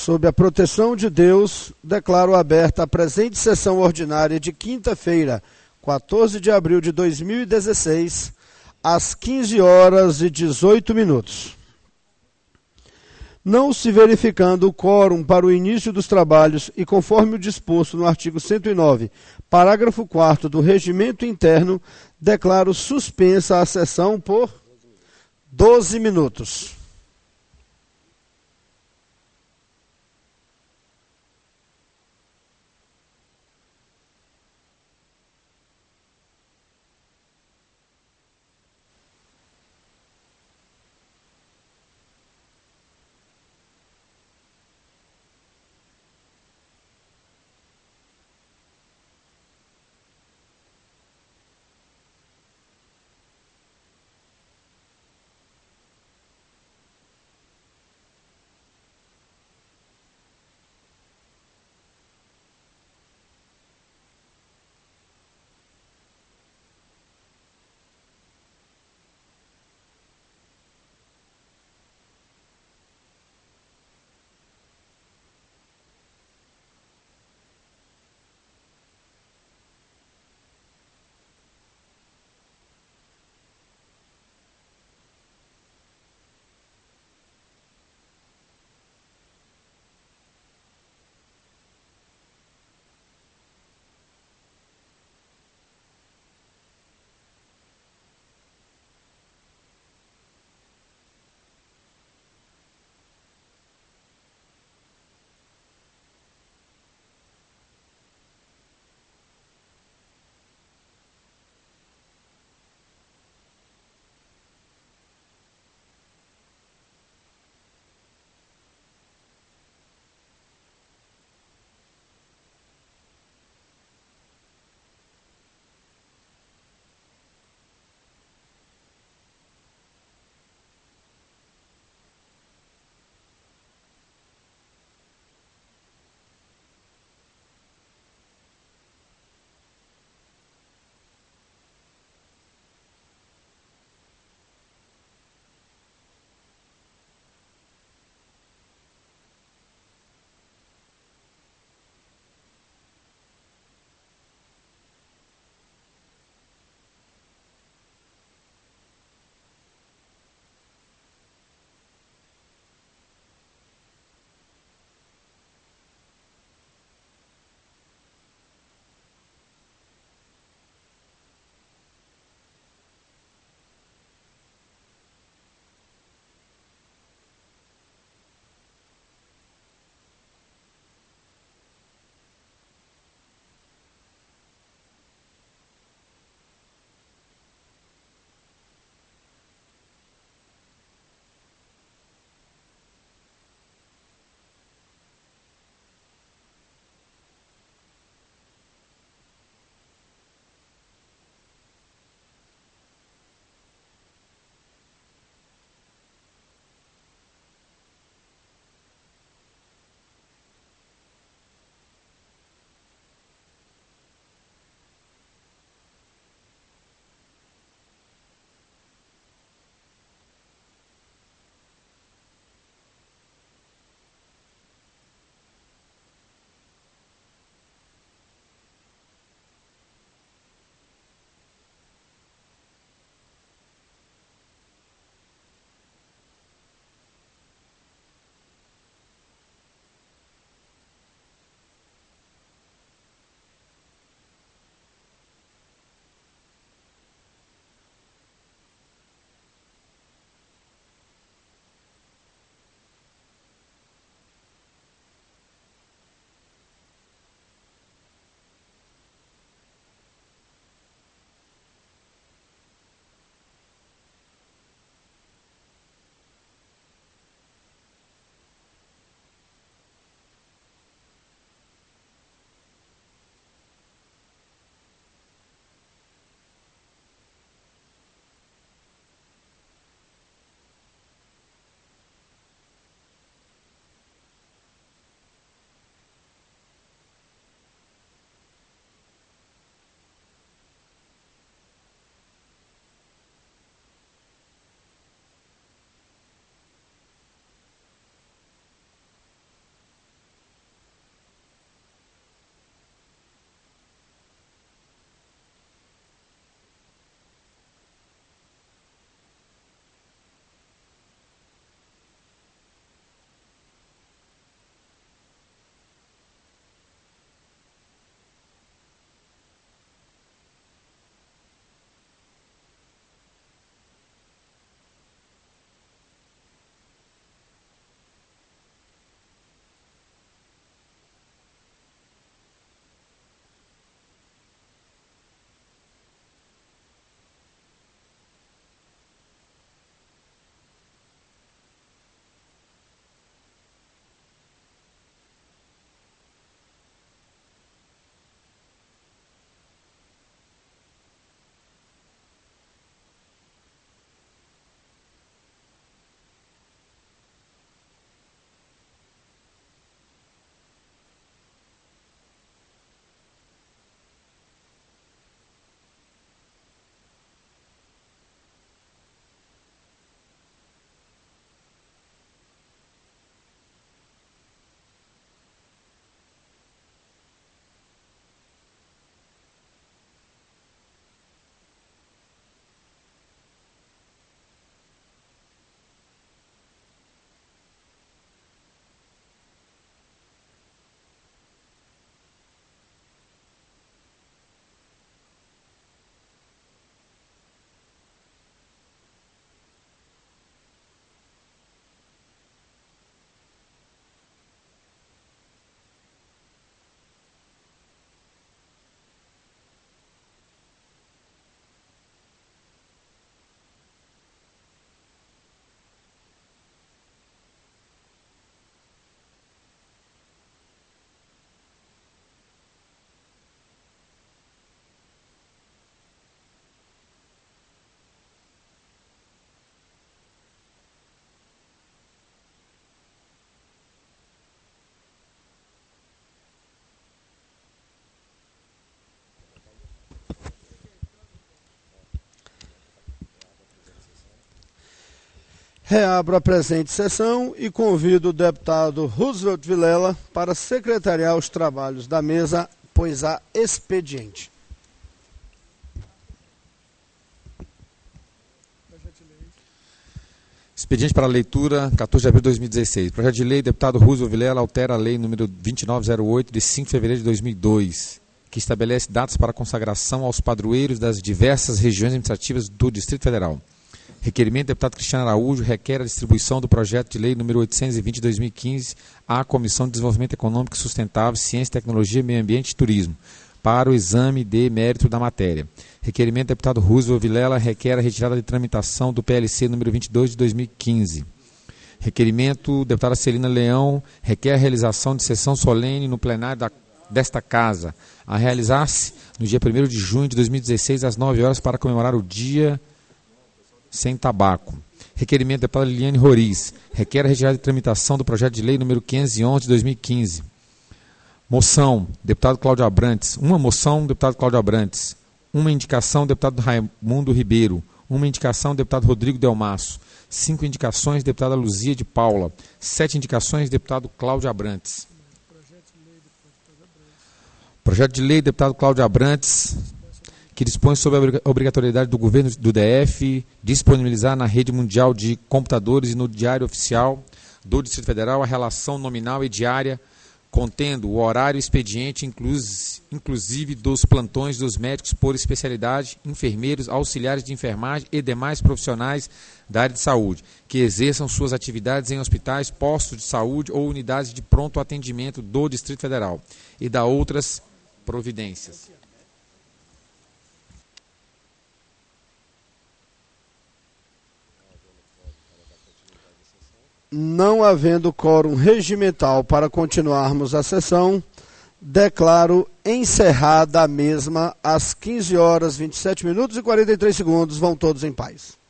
Sob a proteção de Deus, declaro aberta a presente sessão ordinária de quinta-feira, 14 de abril de 2016, às 15h18. Não se verificando o quórum para o início dos trabalhos e conforme o disposto no artigo 109, parágrafo 4º do Regimento Interno, declaro suspensa a sessão por 12 minutos. Reabro a presente sessão e convido o deputado Roosevelt Vilela para secretariar os trabalhos da mesa, pois há expediente. Expediente para leitura, 14 de abril de 2016. Projeto de lei, deputado Roosevelt Vilela, altera a lei número 2908, de 5 de fevereiro de 2002, que estabelece datas para consagração aos padroeiros das diversas regiões administrativas do Distrito Federal. Requerimento do deputado Cristiano Araújo requer a distribuição do projeto de lei número 820 de 2015 à Comissão de Desenvolvimento Econômico e Sustentável, Ciência, Tecnologia, Meio Ambiente e Turismo, para o exame de mérito da matéria. Requerimento do deputado Roosevelt Vilela requer a retirada de tramitação do PLC número 22 de 2015. Requerimento do deputada Celina Leão requer a realização de sessão solene no plenário desta Casa, a realizar-se no dia 1º de junho de 2016, às 9 horas, para comemorar o Dia Sem Tabaco. Requerimento da deputada Liliane Roriz requer a retirada de tramitação do projeto de lei número 511 de 2015. Moção, deputado Cláudio Abrantes. Uma moção, deputado Cláudio Abrantes. Uma indicação, deputado Raimundo Ribeiro. Uma indicação, deputado Rodrigo Delmasso. 5 indicações, deputada Luzia de Paula. 7 indicações, deputado Cláudio Abrantes. Projeto de lei, deputado Cláudio Abrantes, que dispõe sobre a obrigatoriedade do governo do DF disponibilizar na rede mundial de computadores e no Diário Oficial do Distrito Federal a relação nominal e diária, contendo o horário expediente, inclusive dos plantões dos médicos por especialidade, enfermeiros, auxiliares de enfermagem e demais profissionais da área de saúde, que exerçam suas atividades em hospitais, postos de saúde ou unidades de pronto atendimento do Distrito Federal, e da outras providências. Não havendo quórum regimental para continuarmos a sessão, declaro encerrada a mesma às 15 horas, 27 minutos e 43 segundos. Vão todos em paz.